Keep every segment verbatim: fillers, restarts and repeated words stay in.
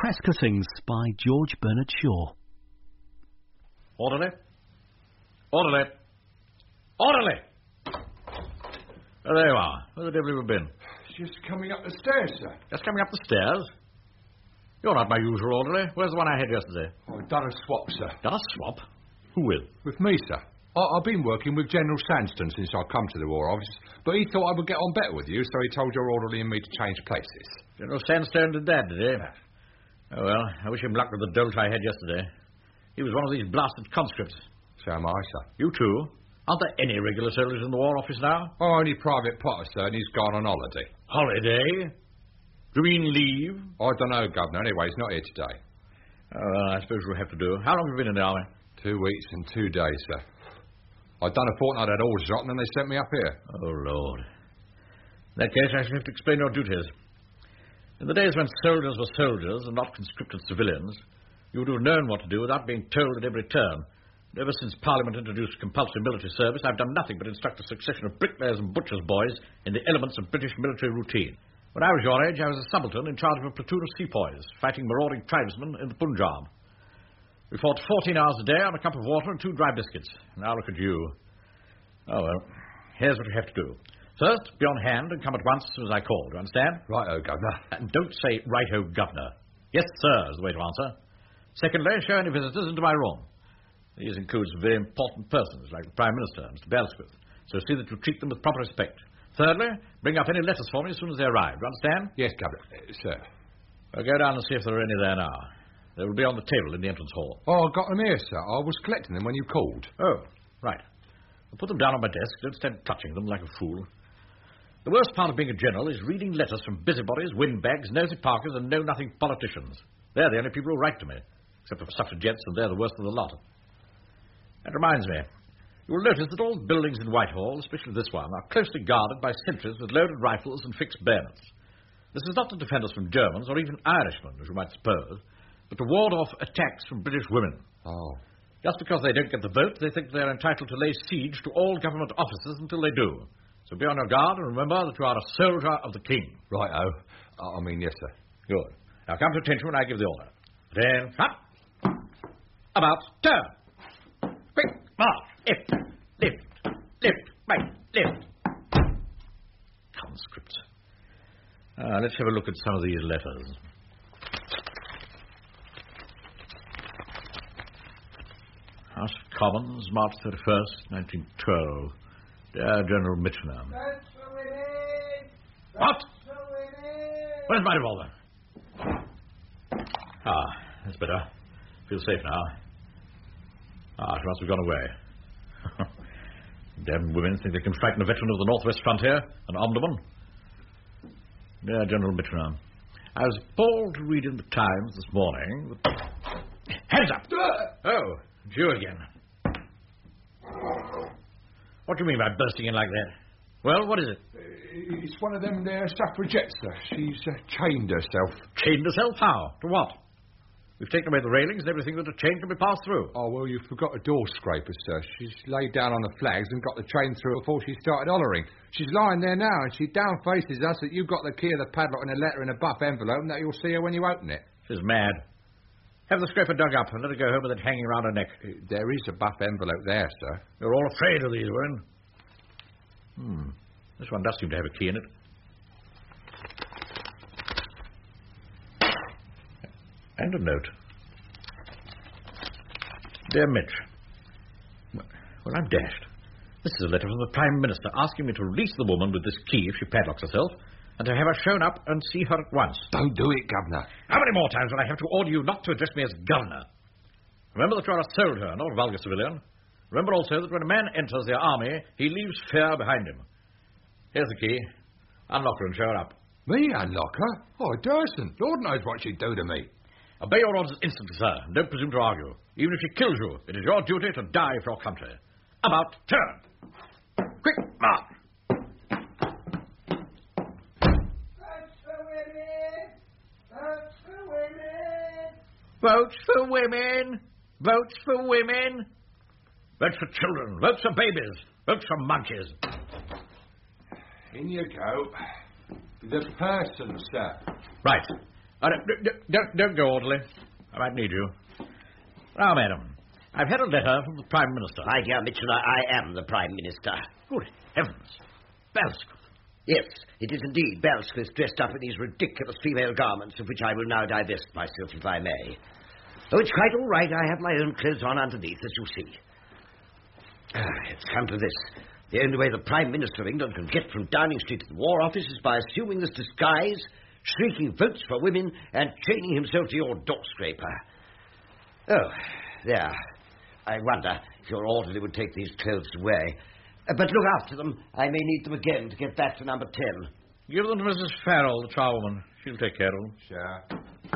Press Cuttings by George Bernard Shaw. Orderly. Orderly. Orderly! Oh, there you are. Where the devil have you been? Just coming up the stairs, sir. Just coming up the stairs? You're not my usual orderly. Where's the one I had yesterday? Oh, I've done a swap, sir. Done a swap? Who with? With me, sir. I, I've been working with General Sandston since I come to the War Office, but he thought I would get on better with you, so he told your orderly and me to change places. General Sandstone did that, did he? Oh, well, I wish him luck with the dolt I had yesterday. He was one of these blasted conscripts. So am I, sir. You too? Aren't there any regular soldiers in the War Office now? Oh, only Private Potter, sir, and he's gone on holiday. Holiday? Do you mean leave? I don't know, Governor. Anyway, he's not here today. Oh, well, I suppose we'll have to do. How long have you been in the army? Two weeks and two days, sir. I'd done a fortnight at Aldershot, and then they sent me up here. Oh, Lord. In that case, I shall have to explain your duties. In the days when soldiers were soldiers and not conscripted civilians, you would have known what to do without being told at every turn. Ever since Parliament introduced compulsory military service, I've done nothing but instruct a succession of bricklayers and butchers' boys in the elements of British military routine. When I was your age, I was a subaltern in charge of a platoon of sepoys, fighting marauding tribesmen in the Punjab. We fought fourteen hours a day on a cup of water and two dry biscuits. Now look at you. Oh, well, here's what you have to do. First, be on hand and come at once as I call. Do you understand? Right-o, Governor. And don't say right-o, Governor. Yes, sir, is the way to answer. Secondly, show any visitors into my room. These include some very important persons, like the Prime Minister, Mister Beresford, so see that you treat them with proper respect. Thirdly, bring up any letters for me as soon as they arrive. Do you understand? Yes, Governor. Uh, sir. I'll go down and see if there are any there now. They will be on the table in the entrance hall. Oh, I got them here, sir. I was collecting them when you called. Oh, right. I'll put them down on my desk. Don't stand touching them like a fool. The worst part of being a general is reading letters from busybodies, windbags, nosy parkers, and know-nothing politicians. They're the only people who write to me, except for suffragettes, and they're the worst of the lot. That reminds me. You will notice that all the buildings in Whitehall, especially this one, are closely guarded by sentries with loaded rifles and fixed bayonets. This is not to defend us from Germans or even Irishmen, as you might suppose, but to ward off attacks from British women. Oh. Just because they don't get the vote, they think they're entitled to lay siege to all government offices until they do. So be on your guard and remember that you are a soldier of the King. Right-o. I mean, yes, sir. Good. Now come to attention when I give the order. Then, up. About, turn. Quick, march. Left, left, left, right, left. Conscripts. Uh, let's have a look at some of these letters. House of Commons, March thirty-first, nineteen twelve. Dear General Mitchenham. That's for women! What? That's for women! Where's my revolver? Ah, that's better. Feel safe now. Ah, she must have gone away. Damn women think they can frighten a veteran of the Northwest Frontier, an ombudsman. Dear General Mitchenham, I was appalled to read in the Times this morning that... Hands up! Oh, it's you again. What do you mean by bursting in like that? Well, what is it? Uh, it's one of them there suffragettes, sir. She's uh, chained herself. Chained herself? How? To what? We've taken away the railings and everything that a chain can be passed through. Oh, well, you forgot a door scraper, sir. She's laid down on the flags and got the chain through before she started hollering. She's lying there now, and she down faces us that you've got the key of the padlock and a letter in a buff envelope, and that you'll see her when you open it. She's mad. Have the scraper dug up and let her go home with it hanging around her neck. Uh, there is a buff envelope there, sir. You're all afraid of these women. Hmm. This one does seem to have a key in it. And a note. Dear Mitch. Well, I'm dashed. This is a letter from the Prime Minister asking me to release the woman with this key if she padlocks herself, and to have her shown up and see her at once. Don't do it, Governor. How many more times will I have to order you not to address me as Governor? Remember that you're a soldier, not a vulgar civilian. Remember also that when a man enters the army, he leaves fear behind him. Here's the key. Unlock her and show her up. Me unlock her? Oh, I dursn't. Lord knows what she'd do to me. Obey your orders instantly, sir, and don't presume to argue. Even if she kills you, it is your duty to die for your country. About turn. Quick, march. Votes for women! Votes for women! Votes for women! Votes for women! Votes for children! Votes for babies! Votes for monkeys! In you go. The person, sir. Right. Oh, don't, don't- don't, don't go, orderly. I might need you. Now, madam, I've had a letter from the Prime Minister. My dear Mitchell, I am the Prime Minister. Good heavens. Balscott. Yes, it is indeed Balsquith dressed up in these ridiculous female garments, of which I will now divest myself, if I may. Oh, it's quite all right. I have my own clothes on underneath, as you see. Ah, it's come to this. The only way the Prime Minister of England can get from Downing Street to the War Office is by assuming this disguise, shrieking votes for women, and chaining himself to your door scraper. Oh, there. I wonder if your orderly would take these clothes away. Uh, but look after them. I may need them again to get back to number ten. Give them to Missus Farrell, the charwoman. She'll take care of them. Sure.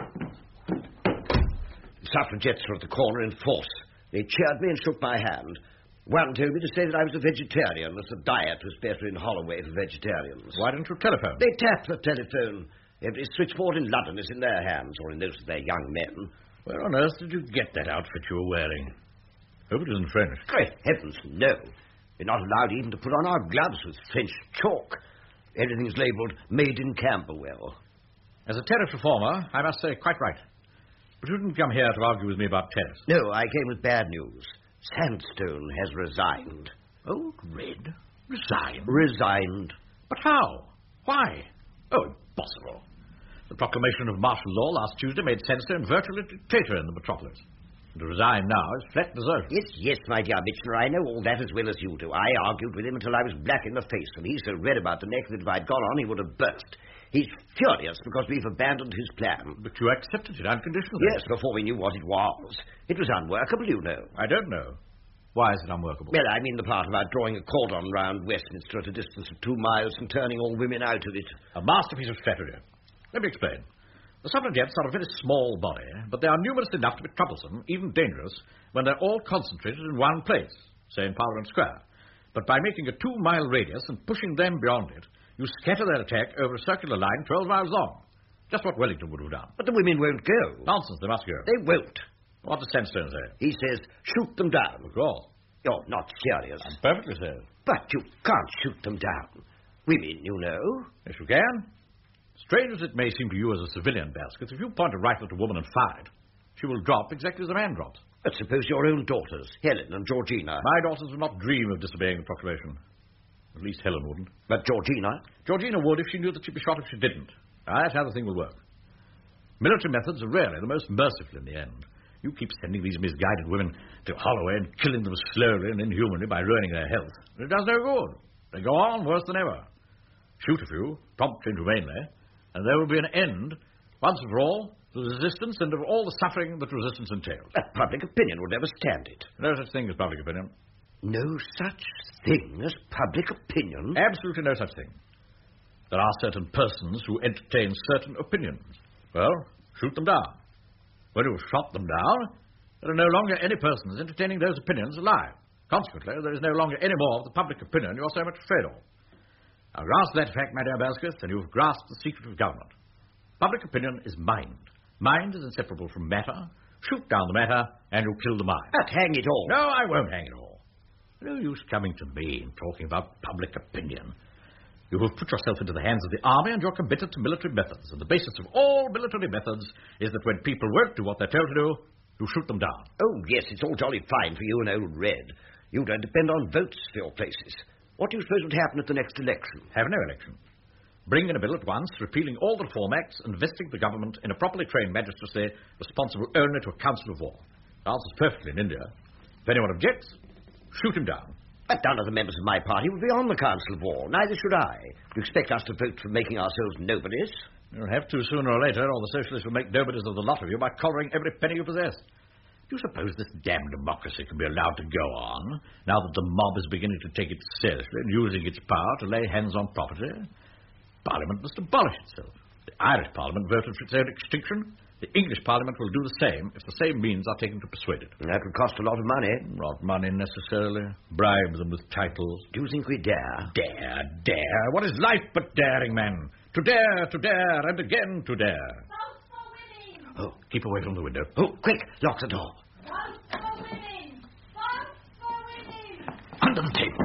The suffragettes were at the corner in force. They cheered me and shook my hand. One told me to say that I was a vegetarian, that the diet was better in Holloway for vegetarians. Why didn't you telephone? They tapped the telephone. Every switchboard in London is in their hands, or in those of their young men. Where on earth did you get that outfit you were wearing? Hope it isn't French. Great heavens, no. We're not allowed even to put on our gloves with French chalk. Everything's labelled Made in Camberwell. As a tariff reformer, I must say quite right. But you didn't come here to argue with me about tariffs. No, I came with bad news. Sandstone has resigned. Oh, Red? Resigned? Resigned. But how? Why? Oh, impossible. The proclamation of martial law last Tuesday made Sandstone virtually a dictator in the metropolis. And to resign now is flat desertion. Yes, yes, my dear Mitchell, I know all that as well as you do. I argued with him until I was black in the face, and he's so red about the neck that if I'd gone on, he would have burst. He's furious because we've abandoned his plan. But you accepted it unconditionally. Yes, before we knew what it was. It was unworkable, you know. I don't know. Why is it unworkable? Well, I mean the part about drawing a cordon round Westminster at a distance of two miles and turning all women out of it. A masterpiece of flattery. Let me explain. The suffragettes are a very small body, but they are numerous enough to be troublesome, even dangerous, when they're all concentrated in one place, say in Parliament Square. But by making a two-mile radius and pushing them beyond it, you scatter their attack over a circular line twelve miles long. Just what Wellington would have done. But the women won't go. Nonsense, they must go. They won't. What does Sandstone say? He says, shoot them down. Of course. You're not serious. I'm perfectly serious. But you can't shoot them down. Women, you know. Yes, you can. Strange as it may seem to you as a civilian, Basket, if you point a rifle at a woman and fire it, she will drop exactly as a man drops. But suppose your own daughters, Helen and Georgina. My daughters would not dream of disobeying the proclamation. At least Helen wouldn't. But Georgina? Georgina would if she knew that she'd be shot if she didn't. Now, that's how the thing will work. Military methods are rarely the most merciful in the end. You keep sending these misguided women to Holloway and killing them slowly and inhumanly by ruining their health. It does no good. They go on worse than ever. Shoot a few, promptly and humanely, and there will be an end, once and for all, to the resistance and of all the suffering that resistance entails. But public opinion will never stand it. No such thing as public opinion. No such thing as public opinion? Absolutely no such thing. There are certain persons who entertain certain opinions. Well, shoot them down. When you've shot them down, there are no longer any persons entertaining those opinions alive. Consequently, there is no longer any more of the public opinion you're so much afraid of. Now, grasp that fact, my dear Baskerville, and you've grasped the secret of government. Public opinion is mind. Mind is inseparable from matter. Shoot down the matter, and you'll kill the mind. But hang it all. No, I won't hang it all. No use coming to me and talking about public opinion. You have put yourself into the hands of the army, and you're committed to military methods. And the basis of all military methods is that when people won't do what they're told to do, you shoot them down. Oh, yes, it's all jolly fine for you and old Red. You don't depend on votes for your places. What do you suppose would happen at the next election? Have no election. Bring in a bill at once, repealing all the Reform Acts and vesting the government in a properly trained magistracy responsible only to a council of war. The answer's perfectly in India. If anyone objects, shoot him down. But none of the members of my party would be on the Council of War. Neither should I. You expect us to vote for making ourselves nobodies? You'll have to sooner or later, or the socialists will make nobodies of the lot of you by collaring every penny you possess. Do you suppose this damned democracy can be allowed to go on, now that the mob is beginning to take it seriously and using its power to lay hands on property? Parliament must abolish itself. The Irish Parliament voted for its own extinction. The English Parliament will do the same if the same means are taken to persuade it. That would cost a lot of money. Not money necessarily. Bribe them with titles. Do you think we dare? Dare, dare. What is life but daring, man? To dare, to dare, and again to dare. Vote for women! Oh, keep away from the window. Oh, quick, lock the door. Vote for women! Vote for women! Under the table.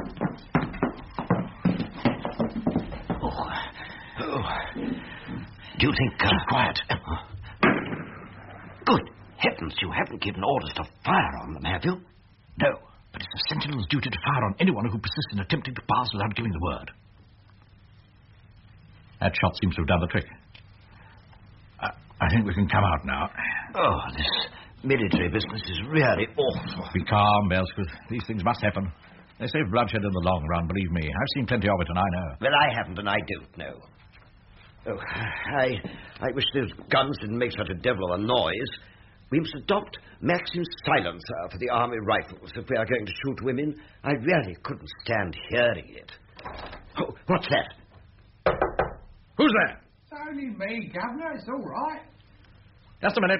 Oh. Oh. Do you think... Uh, Keep quiet. heavens, you haven't given orders to fire on them, have you? No, but it's the sentinel's duty to fire on anyone who persists in attempting to pass without giving the word. That shot seems to have done the trick. Uh, I think we can come out now. Oh, this military business is really awful. Be calm, Belsworth. These things must happen. They save bloodshed in the long run, believe me. I've seen plenty of it, and I know. Well, I haven't, and I don't know. Oh, I, I wish those guns didn't make such a devil of a noise. We must adopt Maxim's silencer for the army rifles if we are going to shoot women. I really couldn't stand hearing it. Oh, what's that? Who's there? It's only me, Governor. It's all right. Just a minute.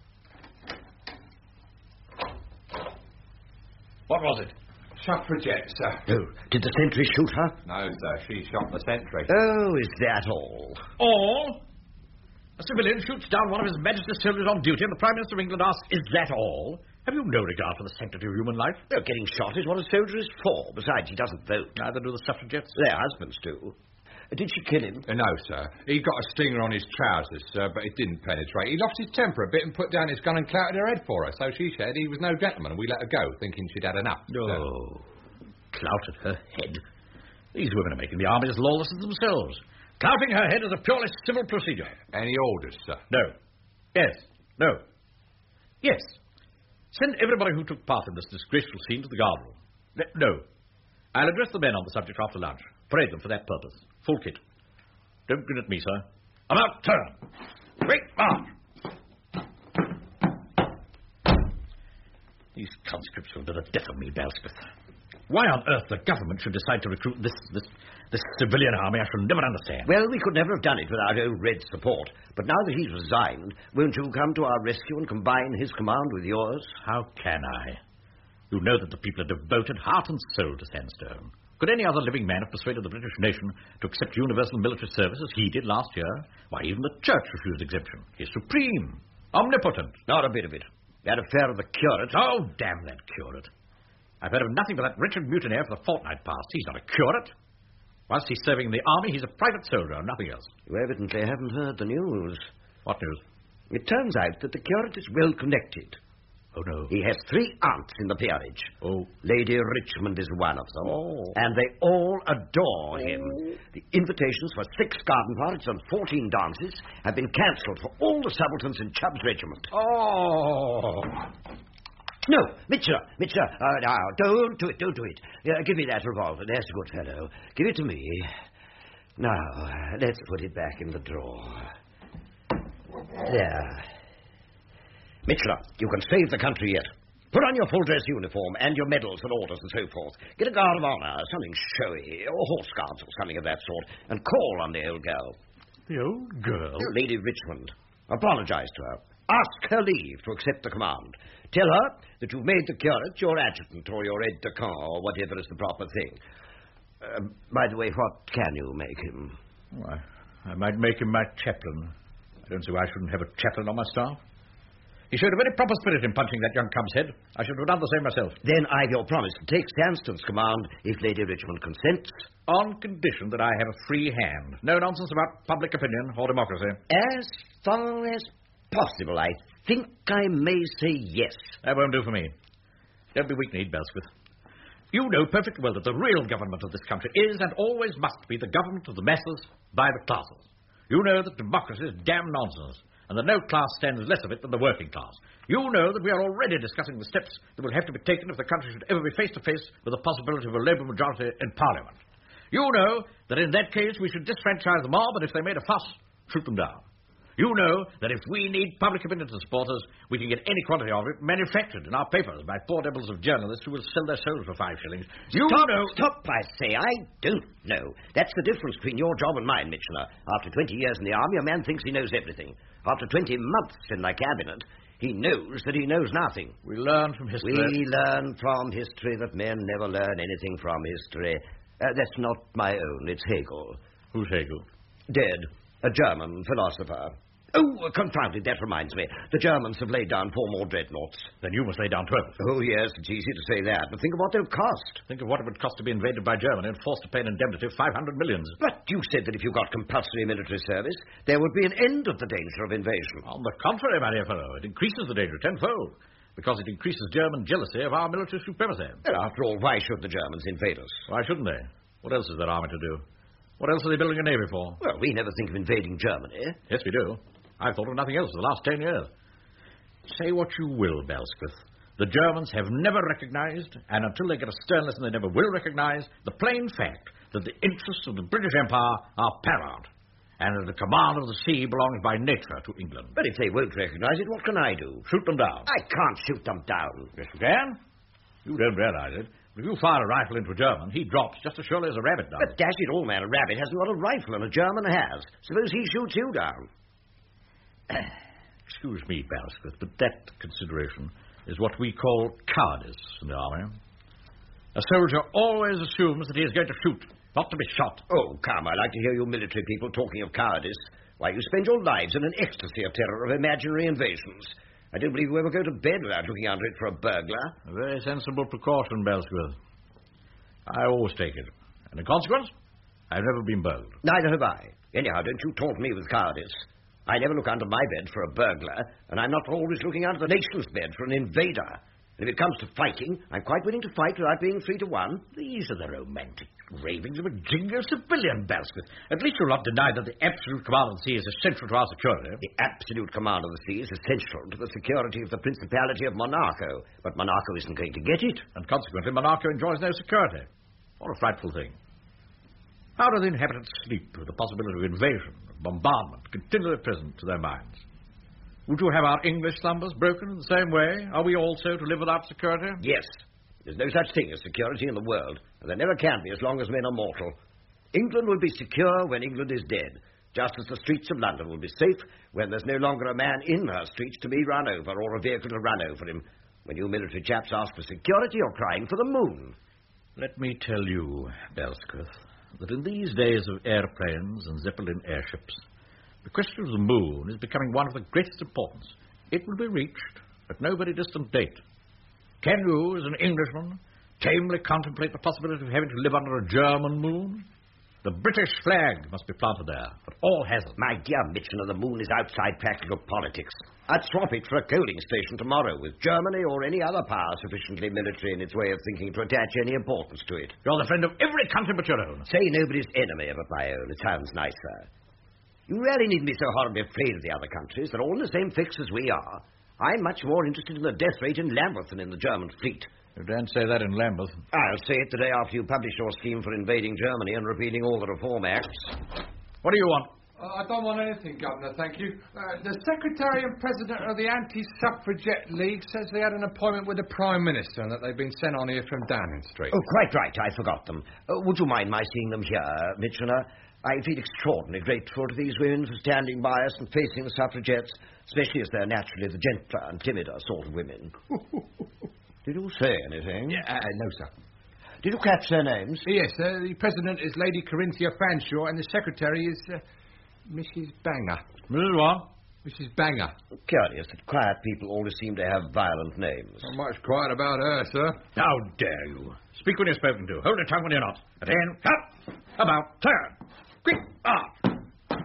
What was it? Suffragette, sir. Oh, did the sentry shoot her? No, sir. She shot the sentry. Oh, is that all? All? A civilian shoots down one of His Majesty's soldiers on duty, and the Prime Minister of England asks, is that all? Have you no regard for the sanctity of human life? Oh, getting shot is what a soldier is for. Besides, he doesn't vote. Neither do the suffragettes. Their husbands do. Did she kill him? Uh, no, sir. He got a stinger on his trousers, sir, but it didn't penetrate. He lost his temper a bit and put down his gun and clouted her head for her. So she said he was no gentleman, and we let her go, thinking she'd had enough. Oh, clouted her head. These women are making the army as lawless as themselves. Clouting her head is a purely civil procedure. Any orders, sir? No. Yes. No. Yes. Send everybody who took part in this disgraceful scene to the guard room. Ne- No. I'll address the men on the subject after lunch. Parade them for that purpose. Full kit. Don't grin at me, sir. About turn. Quick march. These conscripts will do the death of me, Belsworth. Why on earth the government should decide to recruit this this this civilian army, I shall never understand. Well, we could never have done it without old Red's support. But now that he's resigned, won't you come to our rescue and combine his command with yours? How can I? You know that the people are devoted heart and soul to Sandstone. Could any other living man have persuaded the British nation to accept universal military service as he did last year? Why, even the Church refused exemption. He's supreme, omnipotent. Not a bit of it. That affair of the curate. Oh, damn that curate. I've heard of nothing but that wretched mutineer for the fortnight past. He's not a curate. Whilst he's serving in the army, he's a private soldier, nothing else. You evidently haven't heard the news. What news? It turns out that the curate is well connected. Oh, no. He has three aunts in the peerage. Oh. Lady Richmond is one of them. Oh. And they all adore him. The invitations for six garden parties and fourteen dances have been cancelled for all the subalterns in Chubb's regiment. Oh. No, Mitchell, Mitchell, uh, now, don't do it, don't do it. Uh, give me that revolver. That's a good fellow. Give it to me. Now, let's put it back in the drawer. There. Mitchell, you can save the country yet. Put on your full-dress uniform and your medals and orders and so forth. Get a guard of honour, something showy, or horse guards or something of that sort, and call on the old girl. The old girl? Lady Richmond. Apologise to her. Ask her leave to accept the command. Tell her that you've made the curate your adjutant or your aide-de-camp or whatever is the proper thing. Uh, by the way, what can you make him? Oh, I, I might make him my chaplain. I don't see why I shouldn't have a chaplain on my staff. He showed a very proper spirit in punching that young cub's head. I should have done the same myself. Then I've your promise to take Sandstone's command if Lady Richmond consents. On condition that I have a free hand. No nonsense about public opinion or democracy. As far as possible, I think I may say yes. That won't do for me. Don't be weak-kneed, Belsworth. You know perfectly well that the real government of this country is and always must be the government of the masses by the classes. You know that democracy is damn nonsense, and that no class stands less of it than the working class. You know that we are already discussing the steps that will have to be taken if the country should ever be face-to-face with the possibility of a Labour majority in Parliament. You know that in that case we should disfranchise the mob, and if they made a fuss, shoot them down. You know that if we need public opinion to support us, we can get any quantity of it manufactured in our papers by poor devils of journalists who will sell their souls for five shillings. You stop, know... Stop, I say. I don't know. That's the difference between your job and mine, Mitchell. After twenty years in the army, a man thinks he knows everything. After twenty months in the cabinet, he knows that he knows nothing. We learn from history... We learn from history that men never learn anything from history. Uh, that's not my own. It's Hegel. Who's Hegel? Dead. A German philosopher. Oh, confound it, that reminds me. The Germans have laid down four more dreadnoughts. Then you must lay down twelve. Oh, yes, it's easy to say that, but think of what they'll cost. Think of what it would cost to be invaded by Germany and forced to pay an indemnity of five hundred millions. But you said that if you got compulsory military service, there would be an end of the danger of invasion. On the contrary, my dear fellow, it increases the danger tenfold, because it increases German jealousy of our military supremacy. Well, after all, why should the Germans invade us? Why shouldn't they? What else is their army to do? What else are they building a navy for? Well, we never think of invading Germany. Yes, we do. I've thought of nothing else for the last ten years. Say what you will, Belsquith. The Germans have never recognized, and until they get a stern lesson they never will recognize, the plain fact that the interests of the British Empire are paramount, and that the command of the sea belongs by nature to England. But if they won't recognize it, what can I do? Shoot them down. I can't shoot them down. Yes, you can. You don't realize it. But if you fire a rifle into a German, he drops just as surely as a rabbit does. But dash it all, man, a rabbit hasn't got a rifle and a German has. Suppose he shoots you down. Excuse me, Belsquith, but that consideration is what we call cowardice in the army. A soldier always assumes that he is going to shoot, not to be shot. Oh, come, I like to hear you military people talking of cowardice. Why, you spend your lives in an ecstasy of terror of imaginary invasions. I don't believe you ever go to bed without looking under it for a burglar. A very sensible precaution, Belsquith. I always take it. And in consequence, I've never been burgled. Neither have I. Anyhow, don't you taunt me with cowardice. I never look under my bed for a burglar, and I'm not always looking under the nation's bed for an invader. And if it comes to fighting, I'm quite willing to fight without being three to one. These are the romantic ravings of a jingo civilian, Belsquith. At least you'll not deny that the absolute command of the sea is essential to our security. The absolute command of the sea is essential to the security of the Principality of Monaco. But Monaco isn't going to get it. And consequently, Monaco enjoys no security. What a frightful thing. How do the inhabitants sleep with the possibility of invasion, of bombardment, continually present to their minds? Would you have our English slumbers broken in the same way? Are we also to live without security? Yes. There's no such thing as security in the world, and there never can be as long as men are mortal. England will be secure when England is dead, just as the streets of London will be safe when there's no longer a man in her streets to be run over or a vehicle to run over him. When you military chaps ask for security, you're crying for the moon. Let me tell you, Belsquith, that in these days of airplanes and Zeppelin airships, the question of the moon is becoming one of the greatest importance. It will be reached at no very distant date. Can you, as an Englishman, tamely contemplate the possibility of having to live under a German moon? The British flag must be planted there, at all hazards. My dear Mitchener, the moon is outside practical politics. I'd swap it for a coaling station tomorrow with Germany or any other power sufficiently military in its way of thinking to attach any importance to it. You're the friend of every country but your own. Say nobody's enemy but my own. It sounds nicer. You really needn't be so horribly afraid of the other countries. They're all in the same fix as we are. I'm much more interested in the death rate in Lambeth than in the German fleet. You don't say that in Lambeth. I'll say it the day after you publish your scheme for invading Germany and repealing all the Reform Acts. What do you want? Uh, I don't want anything, Governor, thank you. Uh, the Secretary and President of the Anti-Suffragette League says they had an appointment with the Prime Minister and that they've been sent on here from Downing Street. Oh, quite right. I forgot them. Uh, would you mind my seeing them here, Mitchener? I feel extraordinarily grateful to these women for standing by us and facing the suffragettes, especially as they're naturally the gentler and timider sort of women. Did you say anything? Yeah, uh, no, sir. Did you catch their names? Yes, uh, the President is Lady Corinthia Fanshawe and the Secretary is uh, Missus Banger. Missus what? Missus Banger. Curious that quiet people always seem to have violent names. Not much quiet about her, sir. How dare you? Speak when you're spoken to. Hold your tongue when you're not. Attain, cut, about, turn. Quick, off.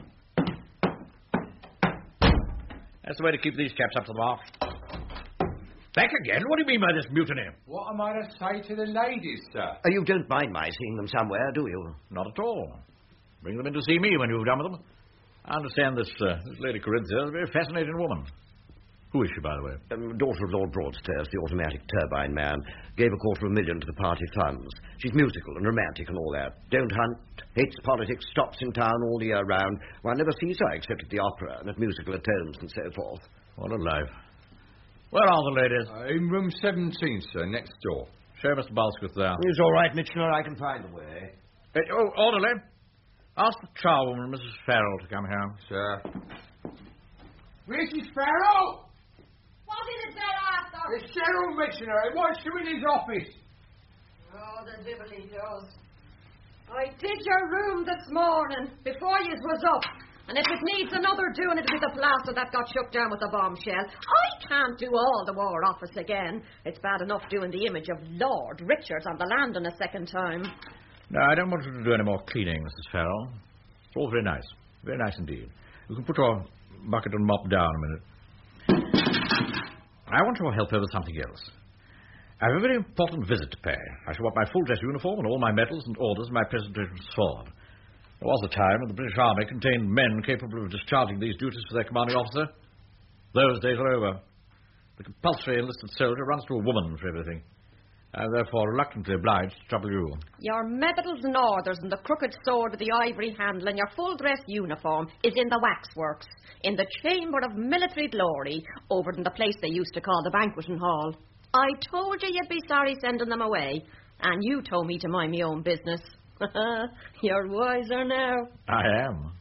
That's the way to keep these chaps up to the mark. Back again? What do you mean by this mutiny? What am I to say to the ladies, sir? Uh, you don't mind my seeing them somewhere, do you? Not at all. Bring them in to see me when you've done with them. I understand this, uh, this Lady Corinthia is a very fascinating woman. Who is she, by the way? Um, daughter of Lord Broadstairs, the automatic turbine man. Gave a quarter of a million to the party funds. She's musical and romantic and all that. Don't hunt, hates politics, stops in town all the year round. One never sees her except at the opera and at musical atones and so forth. What a life. Where are the ladies? Uh, in room seventeen, sir, next door. Show Mister Belsquith there. It's all right, Mitchener. I can find the way. Uh, oh, orderly. Ask the charwoman, Missus Farrell, to come here. Sir. Missus Farrell! What is it there, Arthur? It's Cyril Mitchener. He wants you in his office. Oh, the devil he does. I did your room this morning, before you was up. And if it needs another doing, it'll be the plaster that got shook down with the bombshell. I can't do all the War Office again. It's bad enough doing the image of Lord Richards on the Landon a second time. No, I don't want you to do any more cleaning, Missus Farrell. It's all very nice. Very nice indeed. You can put your bucket and mop down a minute. I want your help over something else. I have a very important visit to pay. I shall want my full dress uniform and all my medals and orders and my presentation sword. There was a time when the British Army contained men capable of discharging these duties for their commanding officer. Those days are over. The compulsory enlisted soldier runs to a woman for everything. I am therefore reluctantly obliged to trouble you. Your medals and orders and the crooked sword with the ivory handle and your full-dress uniform is in the waxworks, in the Chamber of Military Glory, over in the place they used to call the Banqueting Hall. I told you you'd be sorry sending them away, and you told me to mind my own business. You're wiser now. I am.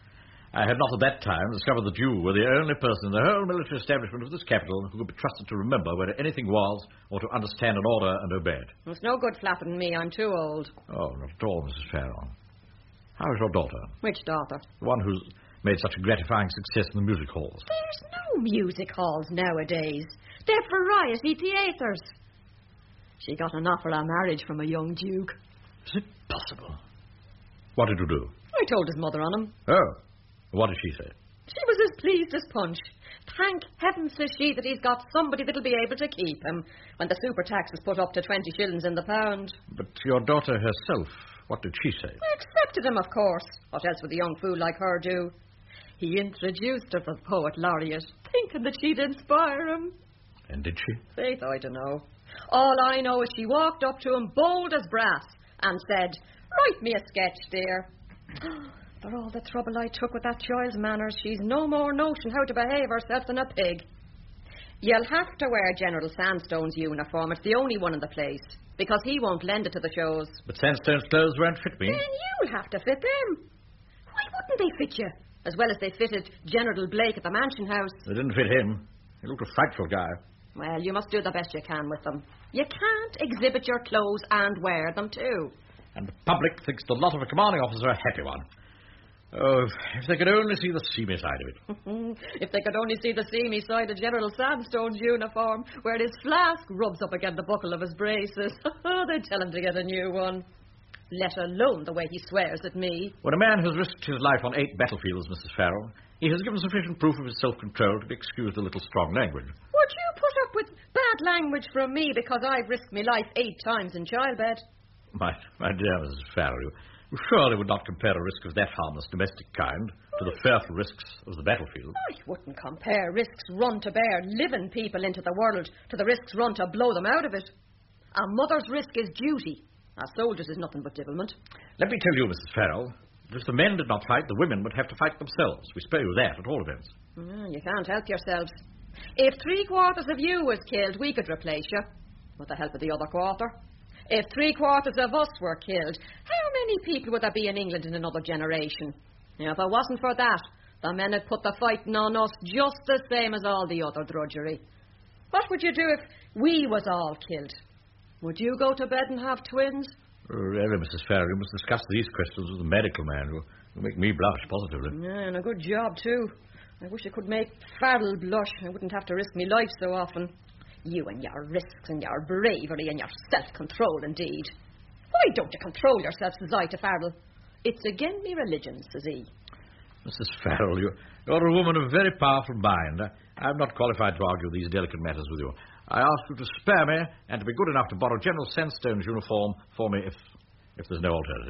I had not at that time discovered that you were the only person in the whole military establishment of this capital who could be trusted to remember where anything was or to understand an order and obey it. It's no good flapping me. I'm too old. Oh, not at all, Missus Farrell. How is your daughter? Which daughter? The one who's made such a gratifying success in the music halls. There's no music halls nowadays. They're variety theatres. She got an offer of marriage from a young duke. Is it possible? What did you do? I told his mother on him. Oh. What did she say? She was as pleased as punch. Thank heaven, says she, that he's got somebody that'll be able to keep him when the super tax is put up to twenty shillings in the pound. But your daughter herself, what did she say? I accepted him, of course. What else would a young fool like her do? He introduced her as poet laureate, thinking that she'd inspire him. And did she? Faith, I don't know. All I know is she walked up to him bold as brass and said, "Write me a sketch, dear." For all the trouble I took with that child's manners, she's no more notion how to behave herself than a pig. You'll have to wear General Sandstone's uniform. It's the only one in the place, because he won't lend it to the shows. But Sandstone's clothes won't fit me. Then you'll have to fit them. Why wouldn't they fit you? As well as they fitted General Blake at the Mansion House. They didn't fit him. He looked a frightful guy. Well, you must do the best you can with them. You can't exhibit your clothes and wear them too. And the public thinks the lot of a commanding officer a happy one. Oh, if they could only see the seamy side of it. If they could only see the seamy side of General Sandstone's uniform, where his flask rubs up against the buckle of his braces, they'd tell him to get a new one. Let alone the way he swears at me. When a man has risked his life on eight battlefields, Missus Farrell, he has given sufficient proof of his self-control to be excused a little strong language. Would you put up with bad language from me because I've risked my life eight times in childbed? My, my dear Missus Farrell, you... You surely would not compare a risk of that harmless domestic kind to the fearful risks of the battlefield. I wouldn't compare risks run to bear living people into the world to the risks run to blow them out of it. A mother's risk is duty. A soldier's is nothing but devilment. Let me tell you, Missus Farrell, that if the men did not fight, the women would have to fight themselves. We spare you that, at all events. Mm, you can't help yourselves. If three-quarters of you was killed, we could replace you, with the help of the other quarter. If three-quarters of us were killed, how many people would there be in England in another generation? Now, if it wasn't for that, the men had put the fighting on us just the same as all the other drudgery. What would you do if we was all killed? Would you go to bed and have twins? Oh, really, Missus Farrell, you must discuss these questions with the medical man. You'll, you'll make me blush, positively. Yeah, and a good job, too. I wish I could make Farrell blush. I wouldn't have to risk me life so often. You and your risks and your bravery and your self-control, indeed. Why don't you control yourself, says I to Farrell? It's again me religion, says he. Missus Farrell, you, you're a woman of very powerful mind. I'm not qualified to argue these delicate matters with you. I ask you to spare me and to be good enough to borrow General Sandstone's uniform for me if if there's no alternative.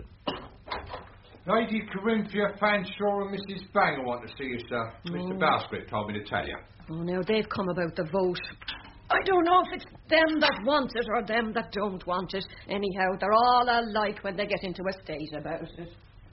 Lady Corinthia Fanshawe and Missus Banger want to see you, sir. Oh. Mister Bowscliff told me to tell you. Oh, now they've come about the vote. I don't know if it's them that want it or them that don't want it. Anyhow, they're all alike when they get into a state about it.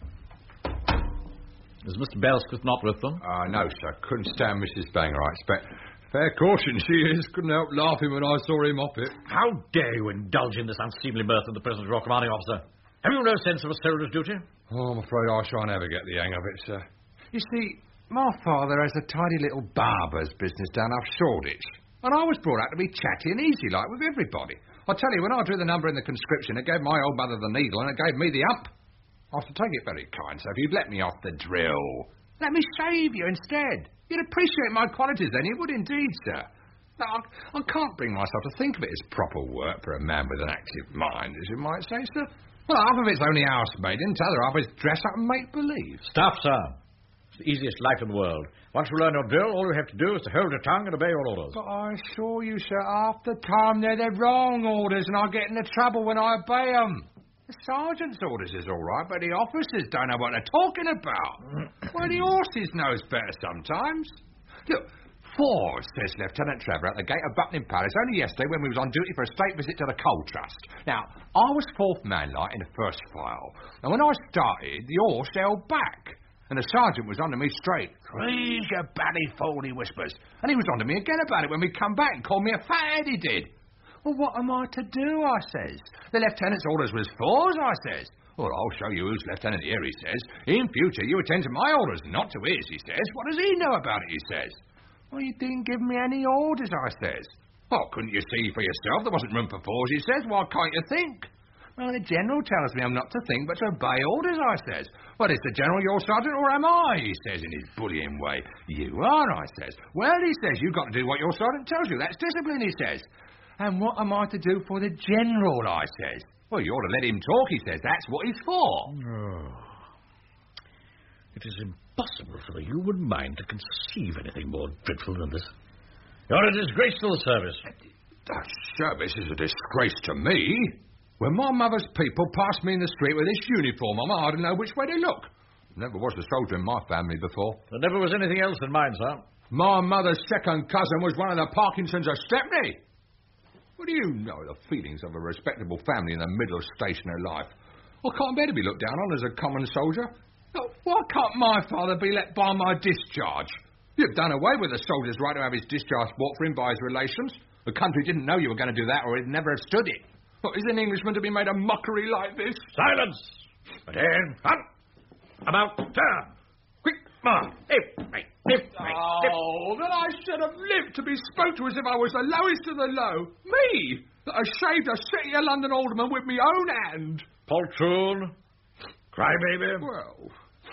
Is Mister Bowscliff not with them? Ah, uh, no, sir. Couldn't stand Missus Banger, I expect. Fair caution she is. Couldn't help laughing when I saw him off it. How dare you indulge in this unseemly mirth in the presence of your commanding officer? Have you no sense of a soldier's duty? Oh, I'm afraid I shall never get the hang of it, sir. You see, my father has a tidy little barber's business down off Shoreditch. And I was brought out to be chatty and easy like with everybody. I tell you, when I drew the number in the conscription, it gave my old mother the needle and it gave me the ump. I was to take it very kind, so if you'd let me off the drill, Let me save you instead. You'd appreciate my qualities then, you would indeed, sir. No, I, I can't bring myself to think of it as proper work for a man with an active mind, as you might say, sir. Well, half of it's only housemaid, and the other half is dress up and make believe. Stop, sir. It's the easiest life in the world. Once you learn your drill, all you have to do is to hold your tongue and obey your orders. But I assure you, sir, half the time they're the wrong orders, and I get into trouble when I obey them. The sergeant's orders is all right, but the officers don't know what they're talking about. Well, the horses knows better sometimes. Look, four, says Lieutenant Trevor at the gate of Buckingham Palace only yesterday when we was on duty for a state visit to the Coal Trust. Now, I was fourth man light in the first file, and when I started, the horse held back, and the sergeant was under me straight. Freeze, you bally fool, he whispers. And he was under me again about it when we come back and called me a fathead, he did. Well, what am I to do, I says. The lieutenant's orders was fours, I says. Well, I'll show you who's lieutenant here, he says. In future, you attend to my orders, not to his, he says. What does he know about it, he says. Well, you didn't give me any orders, I says. Well, couldn't you see for yourself there wasn't room for fours, he says. Why can't you think? Well, the general tells me I'm not to think, but to obey orders, I says. Well, is the general your sergeant, or am I, he says in his bullying way. You are, I says. Well, he says, you've got to do what your sergeant tells you. That's discipline, he says. And what am I to do for the general, I says. Well, you ought to let him talk, he says. That's what he's for. Oh. It is impossible for the human mind to conceive anything more dreadful than this. You're a disgrace to the service. The service is a disgrace to me. When my mother's people pass me in the street with this uniform on, I hardly know which way to look. Never was a soldier in my family before. There never was anything else in mine, sir. My mother's second cousin was one of the Parkinsons of Stepney. What do you know the feelings of a respectable family in the middle station of life? I can't bear to be looked down on as a common soldier. No, why can't my father be let buy my discharge? You've done away with the soldier's right to have his discharge bought for him by his relations. The country didn't know you were going to do that, or it'd never have stood it. What, is an Englishman to be made a mockery like this? Silence! Attend, hunt! About turn! Quick, march! If, right, if, right, Oh, that I should have lived to be spoke to as if I was the lowest of the low. Me, that I shaved a City of London alderman with me own hand. poltroon! Crybaby! Well...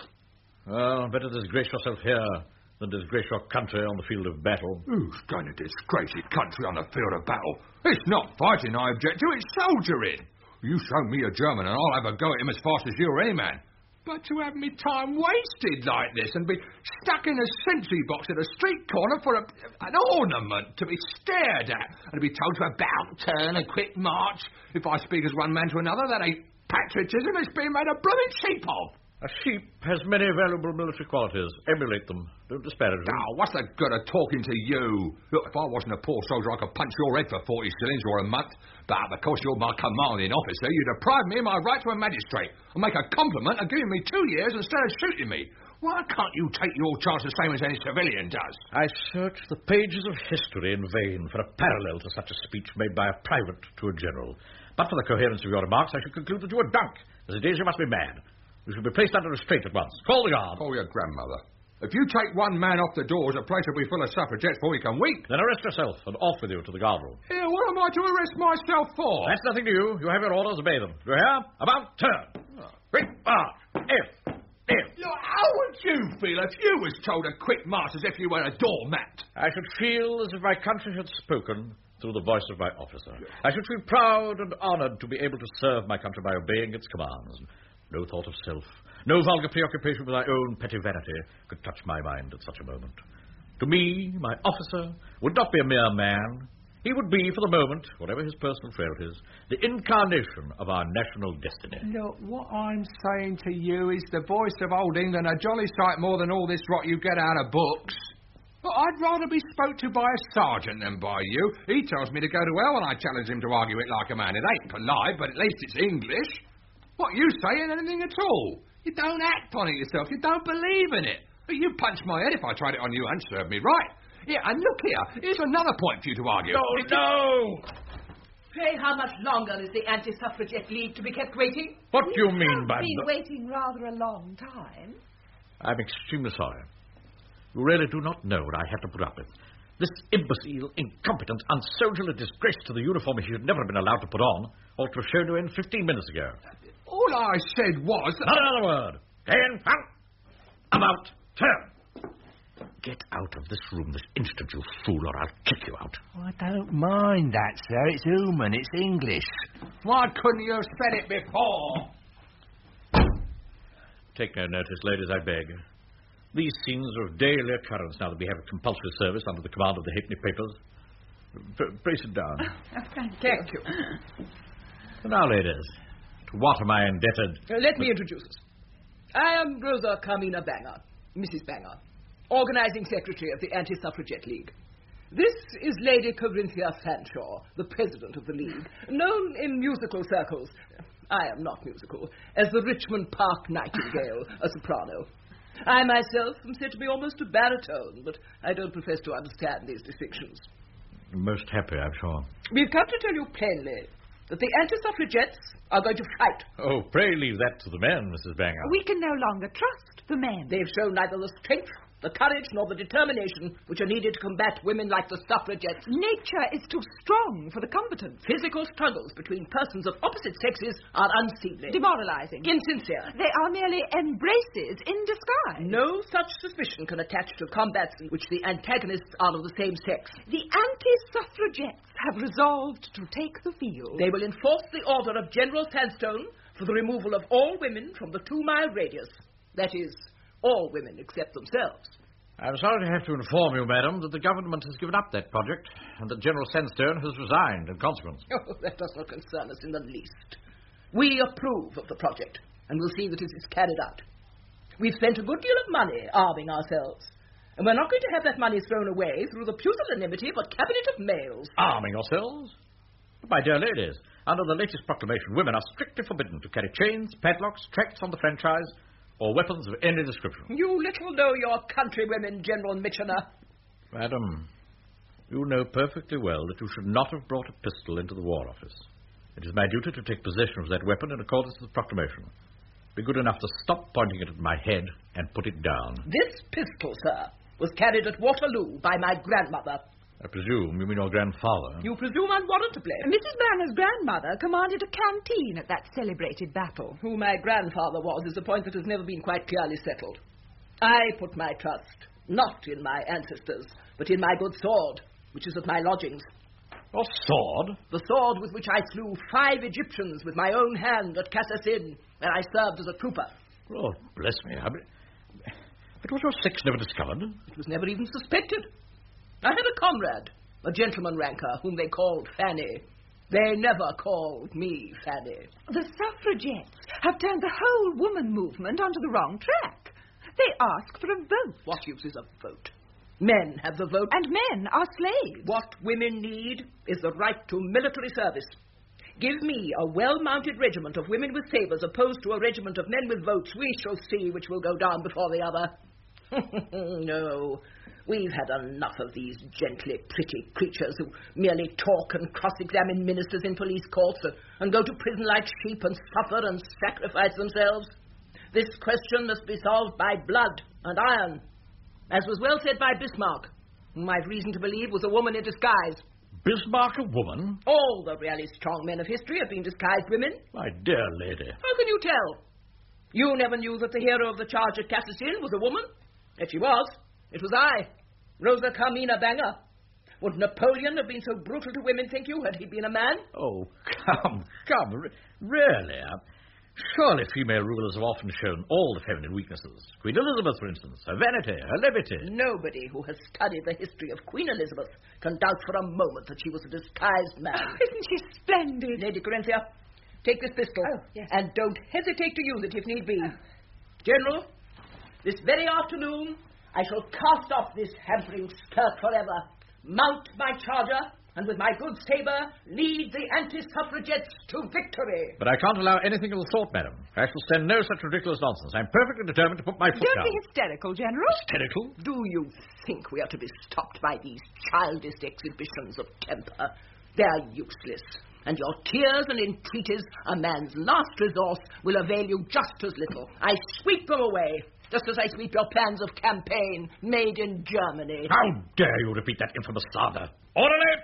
Well, better disgrace yourself here than disgrace your country on the field of battle. Who's going to disgrace his country on the field of battle? It's not fighting I object to, it's soldiering. You show me a German and I'll have a go at him as fast as you or any man. But to have me time wasted like this and be stuck in a sentry box at a street corner for a, an ornament to be stared at and to be told to about, turn and quick march. If I speak as one man to another, that ain't patriotism, it's being made a blooming sheep of. A sheep has many valuable military qualities. Emulate them. Don't disparage them. Now, what's the good of talking to you? Look, if I wasn't a poor soldier, I could punch your head for forty shillings or a month. But because you're my commanding officer, you deprive me of my right to a magistrate and make a compliment of giving me two years instead of shooting me. Why can't you take your charge the same as any civilian does? I search the pages of history in vain for a parallel to such a speech made by a private to a general. But for the coherence of your remarks, I should conclude that you are drunk. As it is, you must be mad. You should be placed under restraint at once. Call the guard. Call your grandmother. If you take one man off the doors, the place will be full of suffragettes before you can weep. Then arrest yourself and off with you to the guard room. Here, what am I to arrest myself for? That's nothing to you. You have your orders. Obey them. You hear? About turn. Quick march. If. If. Look, how would you feel if you was told a quick march as if you were a doormat? I should feel as if my country had spoken through the voice of my officer. I should feel proud and honoured to be able to serve my country by obeying its commands. No thought of self, no vulgar preoccupation with my own petty vanity could touch my mind at such a moment. To me, my officer would not be a mere man. He would be, for the moment, whatever his personal frailties, the incarnation of our national destiny. Look, what I'm saying to you is the voice of old England a jolly sight more than all this rot you get out of books. But I'd rather be spoke to by a sergeant than by you. He tells me to go to hell when I challenge him to argue it like a man. It ain't polite, but at least it's English. What you say ain't anything at all. You don't act on it yourself. You don't believe in it. You punch my head if I tried it on you and served me right. Yeah, and look here. Here's another point for you to argue. No, It's no! Pray, how much longer is the anti-suffragette league to be kept waiting? What do you mean by been that? waiting rather a long time. I'm extremely sorry. You really do not know what I have to put up with. This imbecile, incompetent, unsoldierly disgrace to the uniform he should never have been allowed to put on ought to have shown you in fifteen minutes ago. All I said was... Not another word. In front. About Turn! Get out of this room this instant, you fool, or I'll kick you out. I don't mind that, sir. It's human. It's English. Why couldn't you have said it before? Take no notice, ladies, I beg. These scenes are of daily occurrence now that we have a compulsory service under the command of the halfpenny papers. P- pray sit down. Oh, thank you. Thank you. So now, ladies, to what am I indebted? Uh, let me introduce us. I am Rosa Carmina Banger, Missus Banger, organizing secretary of the Anti-Suffragette League. This is Lady Corinthia Fanshawe, the president of the league, known in musical circles, I am not musical, as the Richmond Park Nightingale, a soprano. I myself am said to be almost a baritone, but I don't profess to understand these distinctions. Most happy, I'm sure. We've come to tell you plainly that the anti-suffragettes are going to fight. Oh, pray leave that to the men, Missus Banger. We can no longer trust the men. They've shown neither the strength, the courage, nor the determination which are needed to combat women like the suffragettes. Nature is too strong for the combatant. Physical struggles between persons of opposite sexes are unseemly, Demoralizing. insincere. They are merely embraces in disguise. No such suspicion can attach to combats in which the antagonists are of the same sex. The anti-suffragettes have resolved to take the field. They will enforce the order of General Sandstone for the removal of all women from the two-mile radius. That is, all women except themselves. I'm sorry to have to inform you, madam, that the government has given up that project and that General Sandstone has resigned in consequence. Oh, that does not concern us in the least. We approve of the project and will see that it is carried out. We've spent a good deal of money arming ourselves, and we're not going to have that money thrown away through the pusillanimity of a cabinet of males. Arming yourselves? My dear ladies, under the latest proclamation, women are strictly forbidden to carry chains, padlocks, tracts on the franchise, or weapons of any description. You little know your countrywomen, General Mitchener. Madam, you know perfectly well that you should not have brought a pistol into the War Office. It is my duty to take possession of that weapon in accordance with the proclamation. Be good enough to stop pointing it at my head and put it down. This pistol, sir, was carried at Waterloo by my grandmother. I presume you mean your grandfather. You presume unwarrantably. Missus Banger's grandmother commanded a canteen at that celebrated battle. Who my grandfather was is a point that has never been quite clearly settled. I put my trust not in my ancestors, but in my good sword, which is at my lodgings. Your sword? The sword with which I slew five Egyptians with my own hand at Cassasin, where I served as a trooper. Oh, bless me. I mean, but was your sex never discovered? It was never even suspected. I had a comrade, a gentleman ranker, whom they called Fanny. They never called me Fanny. The suffragettes have turned the whole woman movement onto the wrong track. They ask for a vote. What use is a vote? Men have the vote. And men are slaves. What women need is the right to military service. Give me a well-mounted regiment of women with sabres opposed to a regiment of men with votes. We shall see which will go down before the other. No. We've had enough of these gently pretty creatures who merely talk and cross-examine ministers in police courts and go to prison like sheep and suffer and sacrifice themselves. This question must be solved by blood and iron, as was well said by Bismarck, whom I've reason to believe was a woman in disguise. Bismarck a woman? All the really strong men of history have been disguised women. My dear lady. How can you tell? You never knew that the hero of the charge at Cassasin was a woman? Yet she was. It was I, Rosa Carmina Banger. Would Napoleon have been so brutal to women, think you, had he been a man? Oh, come, come, re- really? Uh, surely female rulers have often shown all the feminine weaknesses. Queen Elizabeth, for instance, her vanity, her levity. Nobody who has studied the history of Queen Elizabeth can doubt for a moment that she was a disguised man. Oh, isn't she splendid? Lady Corinthia, take this pistol. Oh, yes. And don't hesitate to use it if need be. Oh. General, this very afternoon, I shall cast off this hampering skirt forever, mount my charger, and with my good sabre, lead the anti-suffragettes to victory. But I can't allow anything of the sort, madam. I shall stand no such ridiculous nonsense. I'm perfectly determined to put my foot Don't down. be hysterical, General. Hysterical? Do you think we are to be stopped by these childish exhibitions of temper? They're useless. And your tears and entreaties, a man's last resource, will avail you just as little. I sweep them away, just as I sweep your plans of campaign made in Germany. How dare you repeat that infamous slander? Orderly!